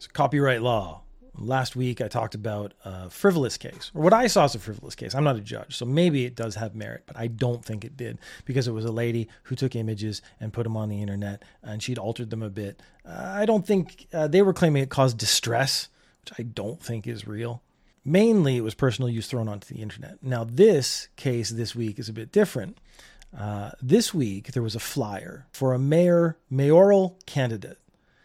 copyright law. Last week, I talked about a frivolous case, or what I saw as a frivolous case. I'm not a judge, so maybe it does have merit, but I don't think it did, because it was a lady who took images and put them on the internet, and she'd altered them a bit. I don't think they were claiming it caused distress, which I don't think is real. Mainly, it was personal use thrown onto the internet. Now, this case this week is a bit different. This week, there was a flyer for a mayoral candidate,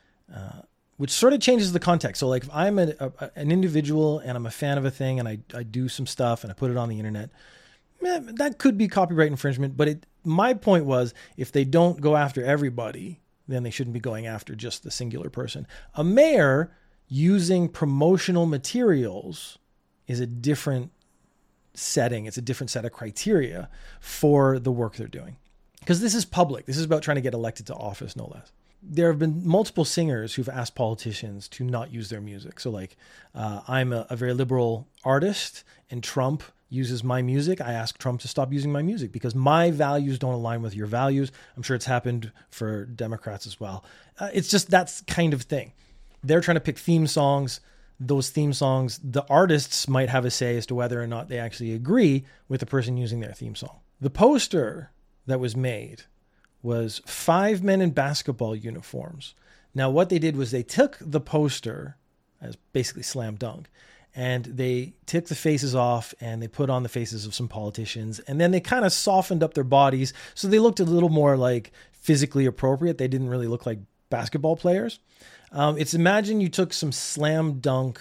which sort of changes the context. So like if I'm an individual and I'm a fan of a thing and I do some stuff and I put it on the internet, that could be copyright infringement. But my point was, if they don't go after everybody, then they shouldn't be going after just the singular person. A mayor using promotional materials is a different setting. It's a different set of criteria for the work they're doing. Because this is public. This is about trying to get elected to office, no less. There have been multiple singers who've asked politicians to not use their music. So like, I'm a very liberal artist and Trump uses my music. I ask Trump to stop using my music because my values don't align with your values. I'm sure it's happened for Democrats as well. It's just that kind of thing. They're trying to pick theme songs. Those theme songs, the artists might have a say as to whether or not they actually agree with the person using their theme song. The poster that was made was 5 men in basketball uniforms. Now, what they did was they took the poster as basically slam dunk, and they took the faces off and they put on the faces of some politicians, and then they kind of softened up their bodies so they looked a little more like physically appropriate. They didn't really look like basketball players. It's imagine you took some slam dunk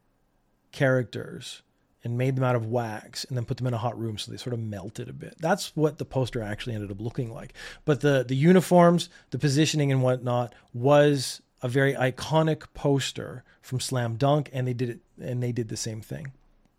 characters and made them out of wax and then put them in a hot room so they sort of melted a bit. That's what the poster actually ended up looking like. But the uniforms, the positioning and whatnot was a very iconic poster from Slam Dunk, and they did the same thing.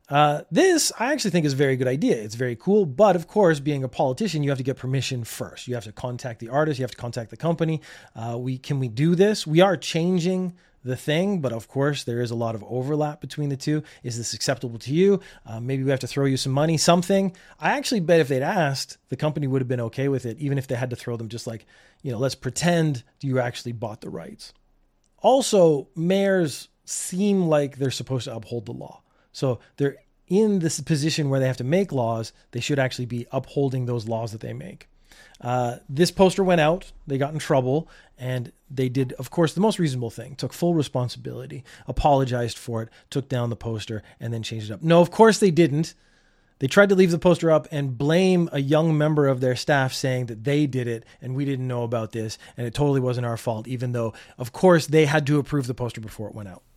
This I actually think is a very good idea. It's very cool, but of course, being a politician, you have to get permission first. You have to contact the artist, you have to contact the company. Can we do this? We are changing the thing, but of course there is a lot of overlap between the two. Is this acceptable to you? Maybe we have to throw you some money, something. I actually bet if they'd asked, the company would have been okay with it, even if they had to throw them just like, let's pretend you actually bought the rights. Also, mayors seem like they're supposed to uphold the law. So they're in this position where they have to make laws. They should actually be upholding those laws that they make. This poster went out, they got in trouble, and they did, of course, the most reasonable thing, took full responsibility, apologized for it, took down the poster, and then changed it up. No, of course they didn't. They tried to leave the poster up and blame a young member of their staff saying that they did it and we didn't know about this and it totally wasn't our fault, even though, of course, they had to approve the poster before it went out.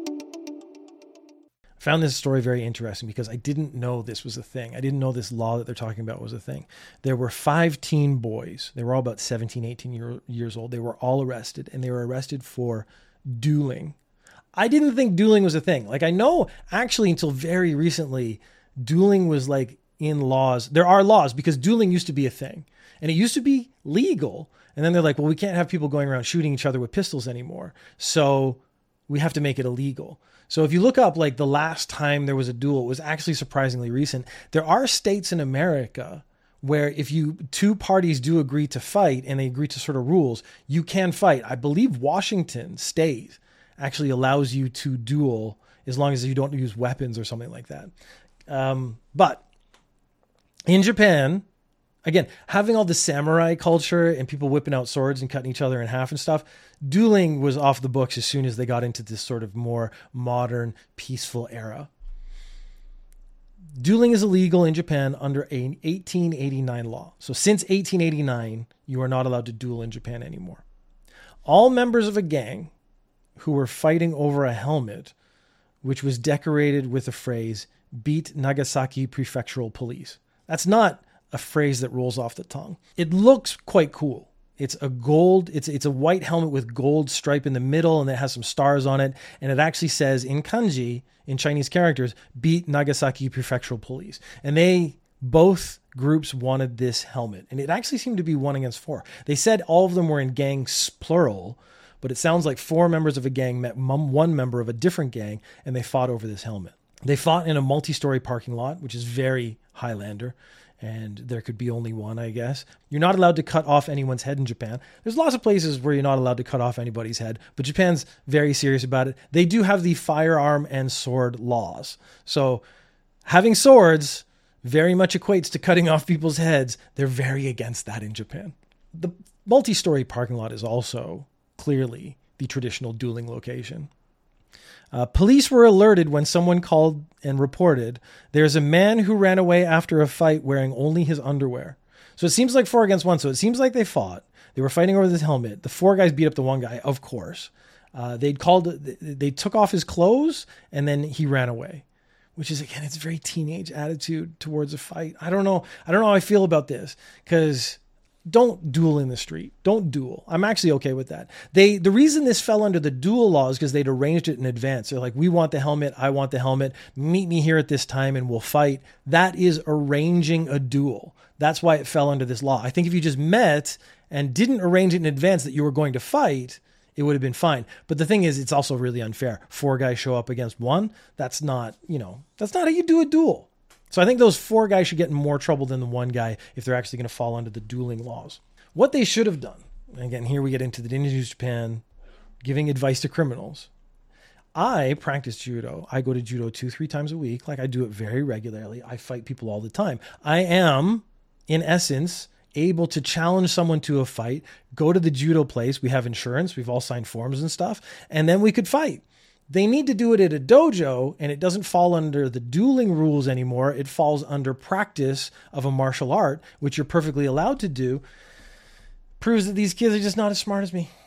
Found this story very interesting because I didn't know this was a thing. I didn't know this law that they're talking about was a thing. There were 5 teen boys. They were all about 17, 18 years old. They were all arrested, and they were arrested for dueling. I didn't think dueling was a thing. Like, I know actually until very recently, dueling was like in laws. There are laws because dueling used to be a thing and it used to be legal. And then they're like, well, we can't have people going around shooting each other with pistols anymore. So we have to make it illegal. So if you look up like the last time there was a duel, it was actually surprisingly recent. There are states in America where if two parties do agree to fight and they agree to sort of rules, you can fight. I believe Washington state actually allows you to duel as long as you don't use weapons or something like that. But in Japan, again, having all the samurai culture and people whipping out swords and cutting each other in half and stuff, dueling was off the books as soon as they got into this sort of more modern, peaceful era. Dueling is illegal in Japan under an 1889 law. So since 1889, you are not allowed to duel in Japan anymore. All members of a gang who were fighting over a helmet, which was decorated with the phrase, "Beat Nagasaki Prefectural Police." That's not a phrase that rolls off the tongue. It looks quite cool. It's a white helmet with gold stripe in the middle, and it has some stars on it. And it actually says in kanji, in Chinese characters, "Beat Nagasaki Prefectural Police." And both groups wanted this helmet. And it actually seemed to be 1 against 4. They said all of them were in gangs, plural, but it sounds like 4 members of a gang met 1 member of a different gang, and they fought over this helmet. They fought in a multi-story parking lot, which is very Highlander. and there could be only one, I guess. You're not allowed to cut off anyone's head in Japan. There's lots of places where you're not allowed to cut off anybody's head, but Japan's very serious about it. They do have the firearm and sword laws. So having swords very much equates to cutting off people's heads. They're very against that in Japan. The multi-story parking lot is also clearly the traditional dueling location. Police were alerted when someone called and reported there's a man who ran away after a fight wearing only his underwear. So it seems like 4 against 1. So it seems like they fought. They were fighting over this helmet. The 4 guys beat up the 1 guy, of course. They took off his clothes and then he ran away, which is, again, it's a very teenage attitude towards a fight. I don't know how I feel about this, because don't duel in the street. Don't duel. I'm actually okay with that. The reason this fell under the duel law is because they'd arranged it in advance. They're like, we want the helmet. I want the helmet. Meet me here at this time and we'll fight. That is arranging a duel. That's why it fell under this law. I think if you just met and didn't arrange it in advance that you were going to fight, it would have been fine. But the thing is, it's also really unfair. 4 guys show up against 1. That's not how you do a duel. So I think those 4 guys should get in more trouble than the 1 guy if they're actually going to fall under the dueling laws. What they should have done, and again, here we get into the Ninja Japan giving advice to criminals. I practice judo. I go to judo 2-3 times a week. Like, I do it very regularly. I fight people all the time. I am, in essence, able to challenge someone to a fight, go to the judo place. We have insurance. We've all signed forms and stuff. And then we could fight. They need to do it at a dojo, and it doesn't fall under the dueling rules anymore. It falls under practice of a martial art, which you're perfectly allowed to do. Proves that these kids are just not as smart as me.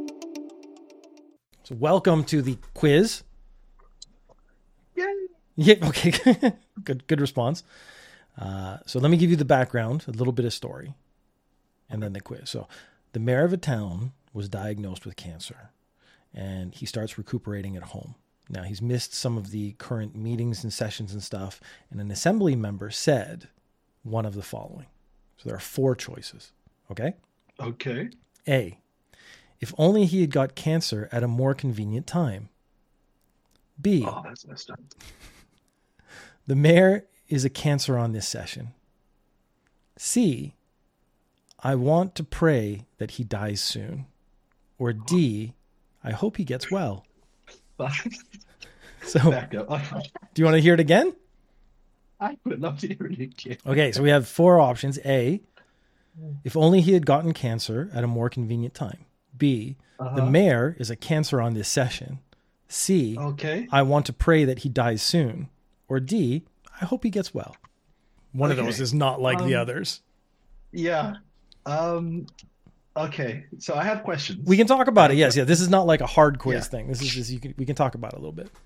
So welcome to the quiz. Yay. Yeah, okay. Good response. So let me give you the background, a little bit of story, and then the quiz. So the mayor of a town was diagnosed with cancer, and he starts recuperating at home. Now, he's missed some of the current meetings and sessions and stuff, and an assembly member said one of the following. So there are 4 choices, okay? Okay. A, if only he had got cancer at a more convenient time. B, Oh, that's messed up. the mayor is a cancer on this session. C, I want to pray that he dies soon. Or D, I hope he gets well. So, Back up. do you want to hear it again? I would love to hear it again. Okay, so we have 4 options. A, if only he had gotten cancer at a more convenient time. B, the mayor is a cancer on this session. C, Okay. I want to pray that he dies soon. Or D, I hope he gets well. One of those is not like the others. Yeah. Okay. So I have questions. We can talk about it. Yes. Yeah. This is not like a hard quiz thing. This is just, we can talk about it a little bit.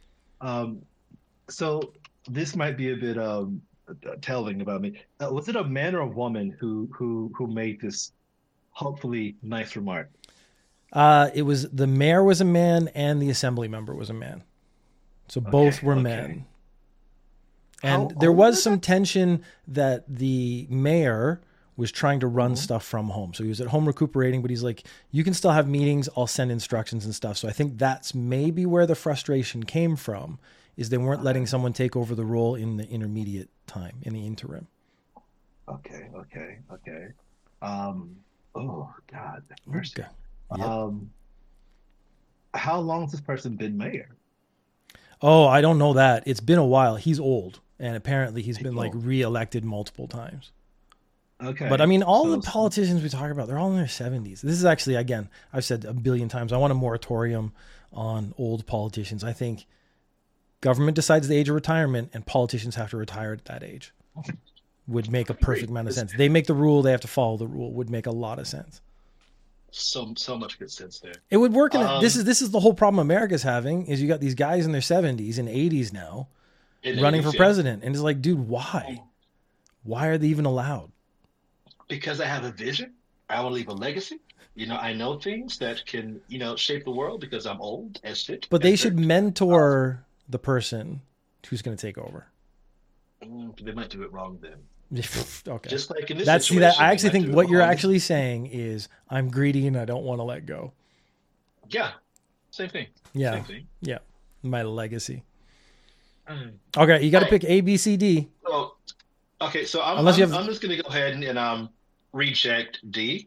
So this might be a bit telling about me. Was it a man or a woman who made this hopefully nice remark? It was, the mayor was a man and the assembly member was a man. So both were men. And there was some tension that the mayor was trying to run stuff from home. So he was at home recuperating, but he's like, you can still have meetings. I'll send instructions and stuff. So I think that's maybe where the frustration came from, is they weren't letting someone take over the role in the intermediate time, in the interim. Okay. Oh God, mercy. Okay. Yep. How long has this person been mayor? Oh, I don't know that. It's been a while. He's old, and apparently he's been like reelected multiple times. Okay. But I mean, all the politicians we talk about, they're all in their 70s. This is actually, again, I've said a billion times, I want a moratorium on old politicians. I think government decides the age of retirement and politicians have to retire at that age. Would make a perfect amount of sense. They make the rule, they have to follow the rule. Would make a lot of sense. So much good sense there. It would work. This is the whole problem America's having, is you got these guys in their 70s and 80s now running for president. And it's like, dude, why? Why are they even allowed? Because I have a vision. I want to leave a legacy. I know things that can, shape the world because I'm old as shit. But they should mentor the person who's going to take over. They might do it wrong then. Okay. Just like in this situation. I actually think what you're actually saying is, I'm greedy and I don't want to let go. Yeah. Same thing. Yeah. Same thing. Yeah. My legacy. Okay. You got to pick A, B, C, D. Oh, Okay, so I'm Unless you I'm have I'm just gonna go ahead and reject D.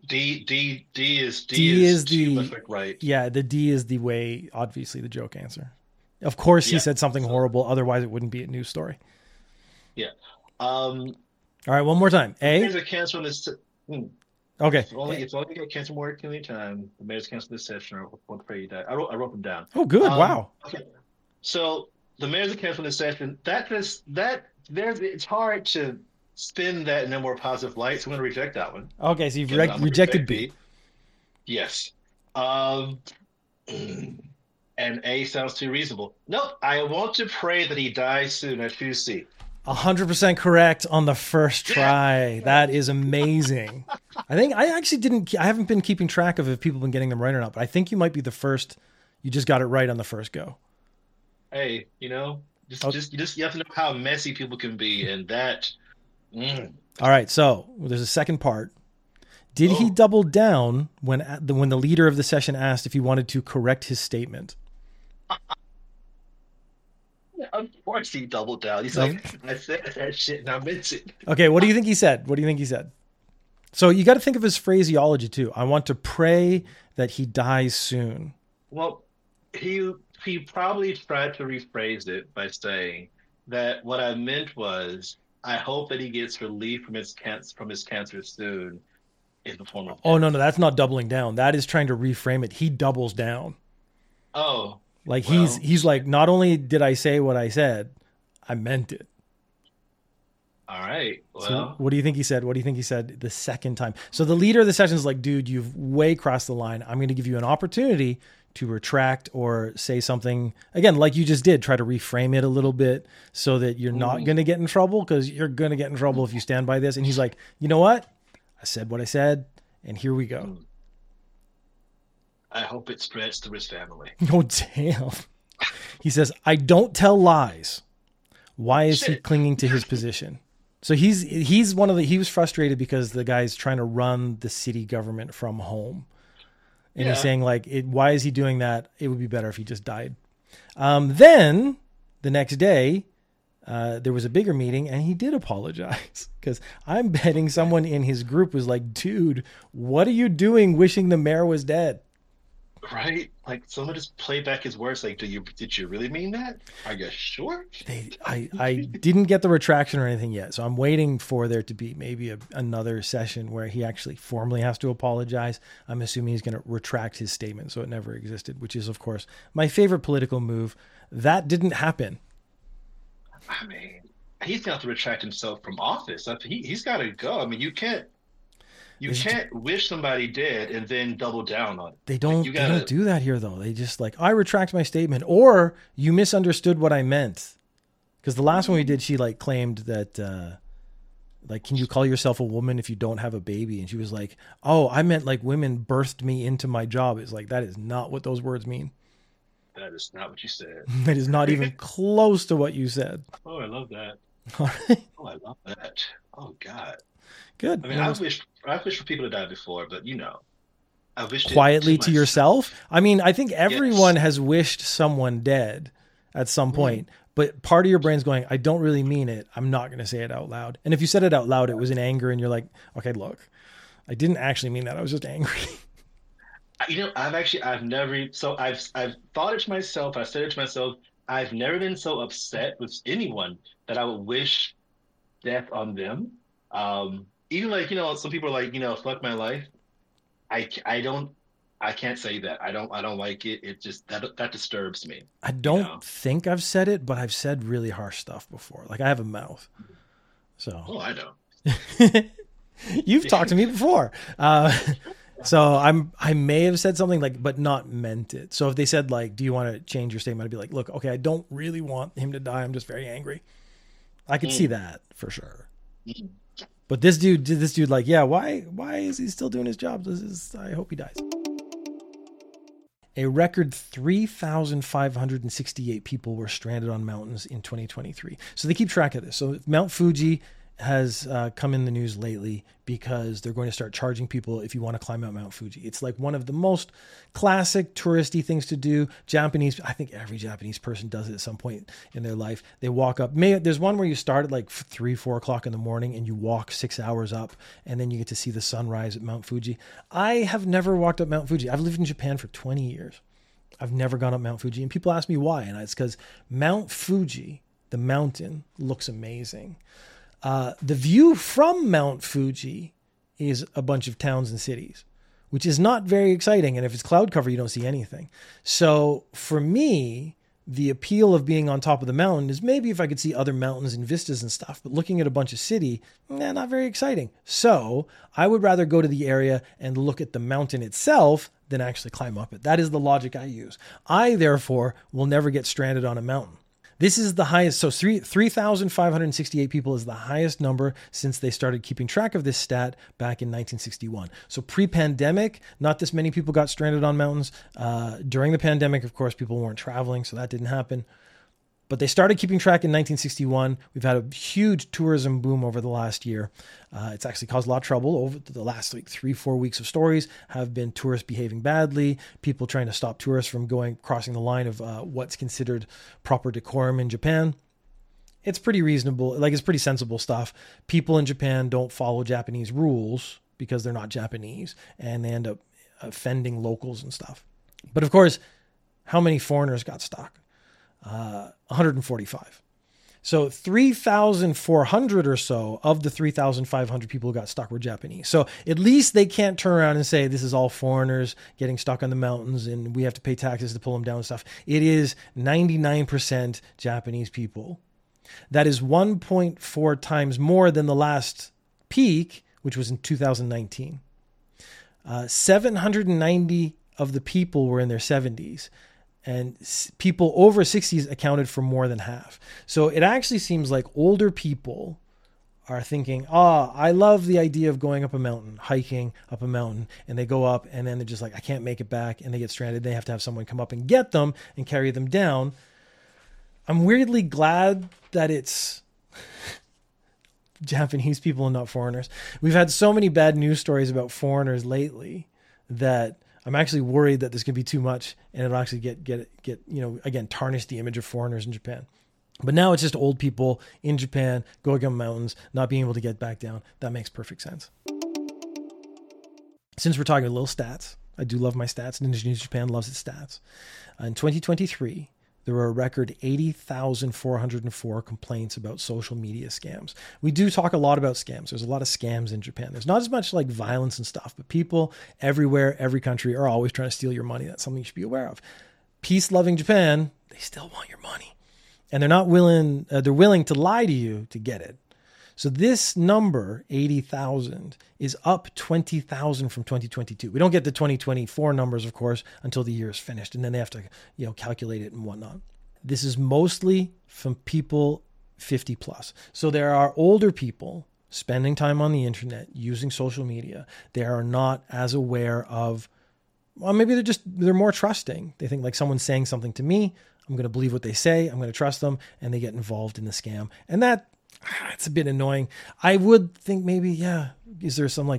D D is is too much the like right. yeah, the D is the way, obviously, the joke answer. Of course, he Yeah. said something So horrible. Otherwise, it wouldn't be a news story. yeah. Um, All right, one more time. the A. mayor's are canceling this. Okay. If only get canceled more than any time. The mayor's canceled this session. Or won't pray you die. I wrote them down. Oh, good. Wow. Okay. So the mayor's are canceling this session. There's it's hard to spin that in a more positive light. So I'm going to reject that one. Okay, so you've Okay, I'm going to rejected reject B. B. Yes. Um, and A sounds too reasonable. Nope. I want to pray that he dies soon. I choose C. 100% correct on the first Yeah. try. That is amazing. I think I actually didn't. I haven't been keeping track of if people have been getting them right or not. But I think you might be the first. You just got it right on the first go. Hey, Okay. you have to know how messy people can be, and that. Mm, All right. So there's a second part. Did he oh, double down when the leader of the session asked if he wanted to correct his statement? of course he doubled down. He's Um, like, I said that shit and I meant it. Okay. What do you think he said? What do you think he said? So you got to think of his phraseology too. I want to pray that he dies soon. Well, he probably tried to rephrase it by saying that what I meant was, I hope that he gets relief from his cancer soon in the form of Oh, no, death. no, that's not doubling down. That is trying to reframe it. He doubles down. Oh, Like well, he's like, not only did I say what I said, I meant it. all right. So Well, what do you think he said? What do you think he said the second time? So the leader of the session is like, dude, you've way crossed the line. I'm going to give you an opportunity to retract or say something again, like you just did, try to reframe it a little bit so that you're not going to get in trouble, because you're going to get in trouble if you stand by this. And he's like, you know what? I said what I said, and here we go. mm, I hope it spreads to his family. Oh, damn. He says, I don't tell lies. Why is he Shit. clinging to his position? So he was frustrated because the guy's trying to run the city government from home. And he's Yeah. saying like, why is he doing that? It would be better if he just died. Then the next day, there was a bigger meeting and he did apologize, because I'm betting someone in his group was like, dude, what are you doing wishing the mayor was dead? Right? Like someone just played back his words. Like, did you really mean that? Are you sure? I didn't get the retraction or anything yet. So I'm waiting for there to be maybe another session where he actually formally has to apologize. I'm assuming he's going to retract his statement so it never existed, which is, of course, my favorite political move. That didn't happen. I mean, he's gonna have to retract himself from office. He's got to go. I mean, you It's, can't wish somebody dead and then double down on it. they Like you don't they don't gotta. do that here though. They just like, I retract my statement, or you misunderstood what I meant. Because the last one we did, she like claimed that like, can you call yourself a woman if you don't have a baby? And she was like, oh, I meant like women birthed me into my job. It's like, that is not what those words mean. That is not what you said. That is not even close to what you said. Oh, I love that. All right. Oh, I love that. Oh God. Good. I mean, I wish for people to die before, but I wished it Quietly to to myself. yourself. I mean, I think everyone Yes. has wished someone dead at some Mhm. point, but part of your brain's going, I don't really mean it. I'm not going to say it out loud. And if you said it out loud, it was in anger, and you're like, okay, look, I didn't actually mean that. I was just angry. I've thought it to myself. I said it to myself. I've never been so upset with anyone that I would wish death on them. Even like, some people are like, fuck my life. I don't, I can't say that. I don't like it. It just, that disturbs me, I you don't know? think I've said it, but I've said really harsh stuff before. Like, I have a mouth. So Oh, I know. you've talked to me before. So I may have said something like, but not meant it. So if they said like, do you want to change your statement? I'd be like, look, okay, I don't really want him to die. I'm just very angry. I could see Mm, that for sure. mm. But this dude like, yeah, why is he still doing his job? I hope he dies. A record 3,568 people were stranded on mountains in 2023. So they keep track of this. So Mount Fuji has come in the news lately because they're going to start charging people if you want to climb out Mount Fuji. It's like one of the most classic touristy things to do. I think every Japanese person does it at some point in their life. They walk up. There's one where you start at like 3, 4 o'clock in the morning and you walk 6 hours up, and then you get to see the sunrise at Mount Fuji. I have never walked up Mount Fuji. I've lived in Japan for 20 years. I've never gone up Mount Fuji, and people ask me why, and it's because Mount Fuji, the mountain, looks amazing. The view from Mount Fuji is a bunch of towns and cities, which is not very exciting. And if it's cloud cover, you don't see anything. So for me, the appeal of being on top of the mountain is maybe if I could see other mountains and vistas and stuff, but looking at a bunch of city, not very exciting. So I would rather go to the area and look at the mountain itself than actually climb up it. That is the logic I use. I, therefore, will never get stranded on a mountain. This is the highest. So 3,568 people is the highest number since they started keeping track of this stat back in 1961. So pre-pandemic, not this many people got stranded on mountains. During the pandemic, of course, people weren't traveling, so that didn't happen. But they started keeping track in 1961. We've had a huge tourism boom over the last year. It's actually caused a lot of trouble. Over the last 3-4 weeks of stories have been tourists behaving badly, people trying to stop tourists from crossing the line of what's considered proper decorum in Japan. It's pretty reasonable, it's pretty sensible stuff. People in Japan don't follow Japanese rules because they're not Japanese, and they end up offending locals and stuff. But of course, how many foreigners got stuck? 145. So 3,400 or so of the 3,500 people who got stuck were Japanese. So at least they can't turn around and say this is all foreigners getting stuck on the mountains and we have to pay taxes to pull them down and stuff. It is 99% Japanese people. That is 1.4 times more than the last peak, which was in 2019. 790 of the people were in their 70s. And people over 60s accounted for more than half. So it actually seems like older people are thinking, I love the idea of going up a mountain, hiking up a mountain. And they go up and then they're just like, I can't make it back. And they get stranded. They have to have someone come up and get them and carry them down. I'm weirdly glad that it's Japanese people and not foreigners. We've had so many bad news stories about foreigners lately that I'm actually worried that this could be too much and it'll actually get again, tarnish the image of foreigners in Japan. But now it's just old people in Japan going up mountains, not being able to get back down. That makes perfect sense. Since we're talking a little stats, I do love my stats. Ninja News Japan loves its stats. In 2023, there were a record 80,404 complaints about social media scams. We do talk a lot about scams. There's a lot of scams in Japan. There's not as much like violence and stuff, but people everywhere, every country are always trying to steal your money. That's something you should be aware of. Peace-loving Japan, they still want your money. And they're willing to lie to you to get it. So this number, 80,000, is up 20,000 from 2022. We don't get the 2024 numbers, of course, until the year is finished. And then they have to, calculate it and whatnot. This is mostly from people 50 plus. So there are older people spending time on the internet, using social media. They are not as aware of, maybe they're more trusting. They think like someone's saying something to me, I'm going to believe what they say, I'm going to trust them, and they get involved in the scam. And it's a bit annoying. I would think maybe, is there some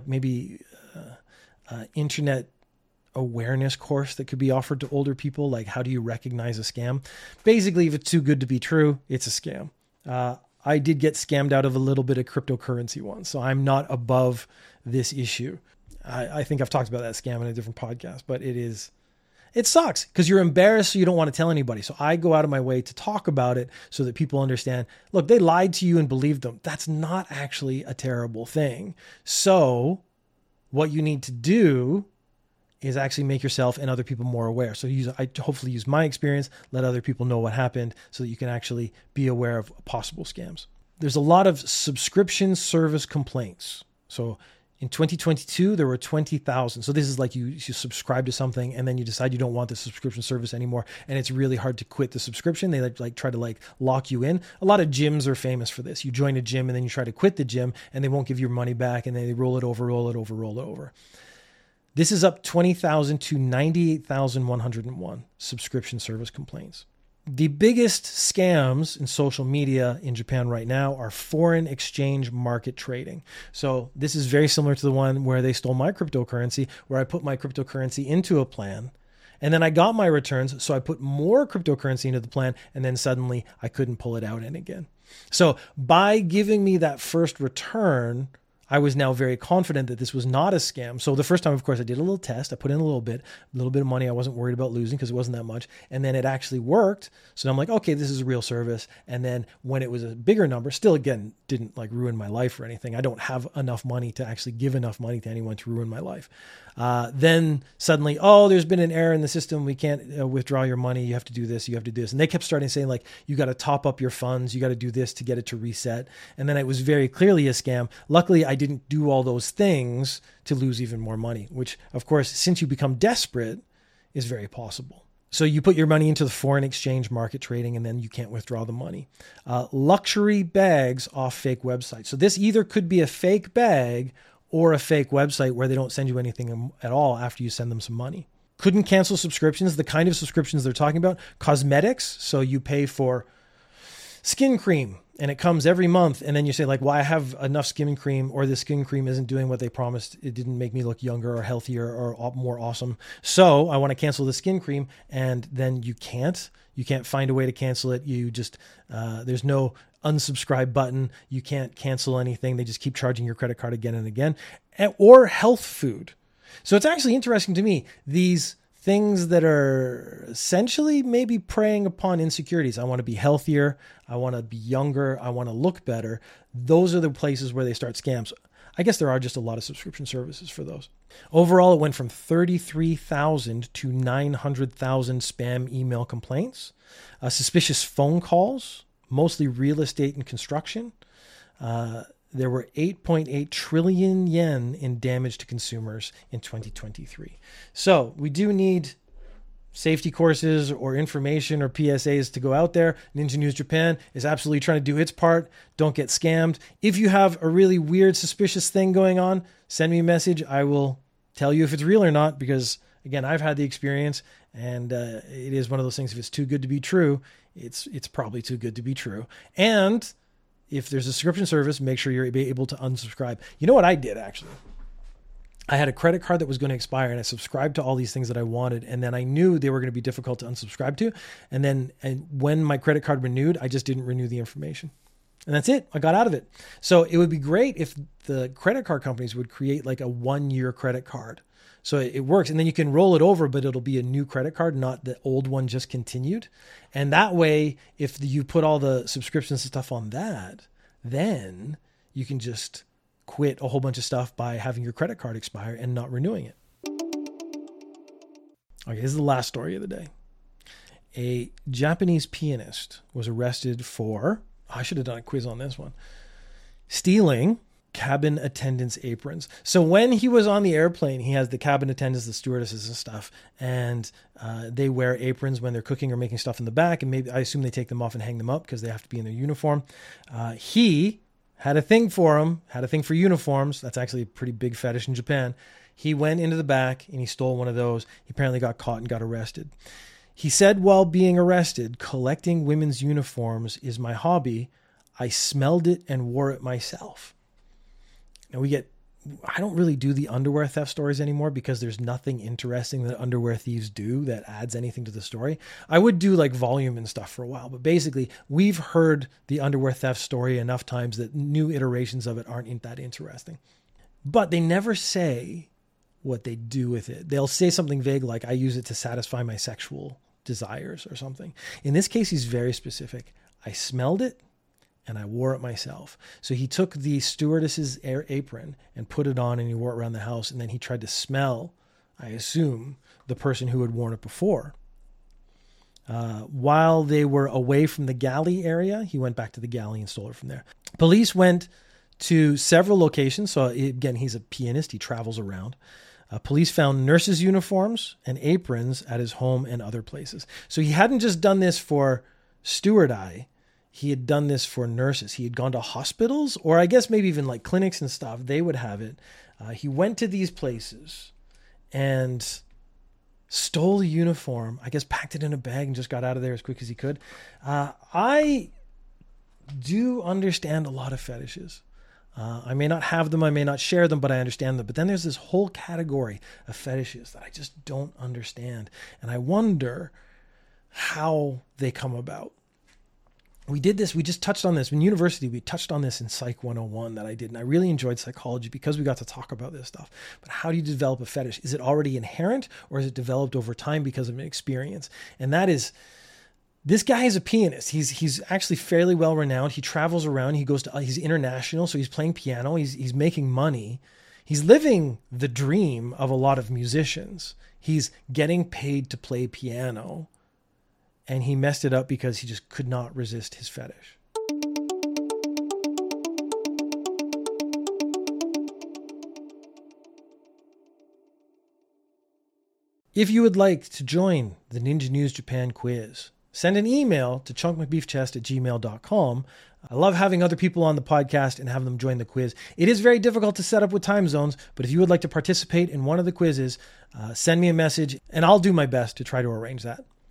internet awareness course that could be offered to older people? Like, how do you recognize a scam? Basically, if it's too good to be true, it's a scam. I did get scammed out of a little bit of cryptocurrency once, so I'm not above this issue. I think I've talked about that scam in a different podcast, but it sucks because you're embarrassed, so you don't want to tell anybody. So I go out of my way to talk about it so that people understand, look, they lied to you and believed them. That's not actually a terrible thing. So what you need to do is actually make yourself and other people more aware. So I hopefully use my experience, let other people know what happened so that you can actually be aware of possible scams. There's a lot of subscription service complaints. So in 2022, there were 20,000. So this is like you subscribe to something and then you decide you don't want the subscription service anymore. And it's really hard to quit the subscription. They try to lock you in. A lot of gyms are famous for this. You join a gym and then you try to quit the gym and they won't give you your money back. And then they roll it over. This is up 20,000 to 98,101 subscription service complaints. The biggest scams in social media in Japan right now are foreign exchange market trading. So this is very similar to the one where they stole my cryptocurrency, where I put my cryptocurrency into a plan and then I got my returns. So I put more cryptocurrency into the plan and then suddenly I couldn't pull it out in again. So by giving me that first return, I was now very confident that this was not a scam. So the first time, of course, I did a little test. I put in a little bit of money. I wasn't worried about losing because it wasn't that much. And then it actually worked. So I'm like, okay, this is a real service. And then when it was a bigger number, still again, didn't like ruin my life or anything. I don't have enough money to actually give enough money to anyone to ruin my life. Then suddenly, oh, there's been an error in the system. We can't withdraw your money. You have to do this. You have to do this. And they kept starting saying like, you got to top up your funds. You got to do this to get it to reset. And then it was very clearly a scam. Luckily, I didn't do all those things to lose even more money, which of course, since you become desperate, is very possible. So you put your money into the foreign exchange market trading and then you can't withdraw the money. Luxury bags off fake websites. So this either could be a fake bag or a fake website where they don't send you anything at all after you send them some money. Couldn't cancel subscriptions. The kind of subscriptions they're talking about, cosmetics. So you pay for skin cream and it comes every month. And then you say like, well, I have enough skin cream or the skin cream isn't doing what they promised. It didn't make me look younger or healthier or more awesome. So I want to cancel the skin cream. And then you can't find a way to cancel it. You just, there's no unsubscribe button. You can't cancel anything. They just keep charging your credit card again and again. Or health food. So it's actually interesting to me, these things that are essentially maybe preying upon insecurities. I want to be healthier. I want to be younger. I want to look better. Those are the places where they start scams. I guess there are just a lot of subscription services for those. Overall, it went from 33,000 to 900,000 spam email complaints, suspicious phone calls, mostly real estate and construction. There were 8.8 trillion yen in damage to consumers in 2023. So we do need safety courses or information or PSAs to go out there. Ninja News Japan is absolutely trying to do its part. Don't get scammed. If you have a really weird, suspicious thing going on, send me a message. I will tell you if it's real or not, because again, I've had the experience and it is one of those things. If it's too good to be true, it's probably too good to be true. And if there's a subscription service, make sure you're able to unsubscribe. You know what I did actually? I had a credit card that was going to expire and I subscribed to all these things that I wanted. And then I knew they were going to be difficult to unsubscribe to. And when my credit card renewed, I just didn't renew the information. And that's it. I got out of it. So it would be great if the credit card companies would create like a 1-year credit card. So it works. And then you can roll it over, but it'll be a new credit card, not the old one just continued. And that way, if you put all the subscriptions and stuff on that, then you can just quit a whole bunch of stuff by having your credit card expire and not renewing it. Okay, this is the last story of the day. A Japanese pianist was arrested for, I should have done a quiz on this one, stealing cabin attendants' aprons. So when he was on the airplane, he has the cabin attendants, the stewardesses and stuff, and they wear aprons when they're cooking or making stuff in the back. And maybe I assume they take them off and hang them up because they have to be in their uniform. He had a thing for them, had a thing for uniforms. That's actually a pretty big fetish in Japan. He went into the back and he stole one of those. He apparently got caught and got arrested. He said while being arrested, collecting women's uniforms is my hobby. I smelled it and wore it myself. Now I don't really do the underwear theft stories anymore because there's nothing interesting that underwear thieves do that adds anything to the story. I would do like volume and stuff for a while, but basically we've heard the underwear theft story enough times that new iterations of it aren't that interesting. But they never say what they do with it. They'll say something vague like, I use it to satisfy my sexual desires or something. In this case, he's very specific. I smelled it and I wore it myself. So he took the stewardess's apron and put it on and he wore it around the house. And then he tried to smell, I assume, the person who had worn it before. While they were away from the galley area, he went back to the galley and stole it from there. Police went to several locations. So again, he's a pianist. He travels around. Police found nurses' uniforms and aprons at his home and other places. So he hadn't just done this for stewardess. He had done this for nurses. He had gone to hospitals, or I guess maybe even like clinics and stuff. They would have it. He went to these places and stole the uniform, I guess packed it in a bag and just got out of there as quick as he could. I do understand a lot of fetishes. I may not have them, I may not share them, but I understand them. But then there's this whole category of fetishes that I just don't understand. And I wonder how they come about. We just touched on this. In university, we touched on this in Psych 101 that I did. And I really enjoyed psychology because we got to talk about this stuff. But how do you develop a fetish? Is it already inherent or is it developed over time because of an experience? And that is, this guy is a pianist. He's actually fairly well renowned. He travels around. He's international. So he's playing piano. He's making money. He's living the dream of a lot of musicians. He's getting paid to play piano. And he messed it up because he just could not resist his fetish. If you would like to join the Ninja News Japan quiz, send an email to chunkmcbeefchest@gmail.com. I love having other people on the podcast and having them join the quiz. It is very difficult to set up with time zones, but if you would like to participate in one of the quizzes, send me a message and I'll do my best to try to arrange that.